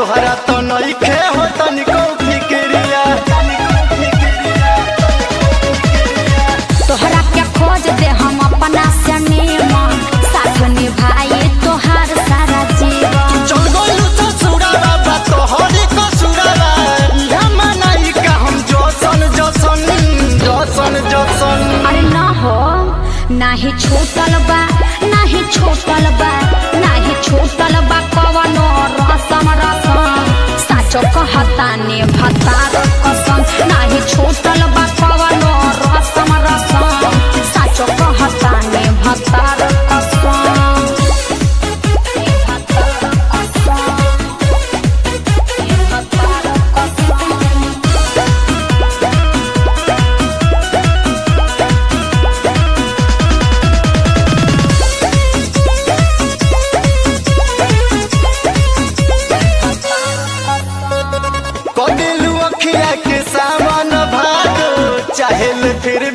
तोहरा तो नइखे हो तनिको फिक्रिया। तोहरा के खोज दे हम अपना से निमन, साथ निभाई तोहार सारा जीवन। चल गइलू ससुराला बा तोहरी कसुराला, इहा मनाई का हम जसन जसन जसन जसन। अरे ना हो, नाही छूटल बा, नाही छूटल बा, नाही छूटल बा कवनो रसम रसम। साचो कहतानी भतार कसम, नाही छूटल बा कवनो रसम रसम। साचो कहतानी भतार कसम। कदिलू अखिया के सावन भादो, चाहेल फिर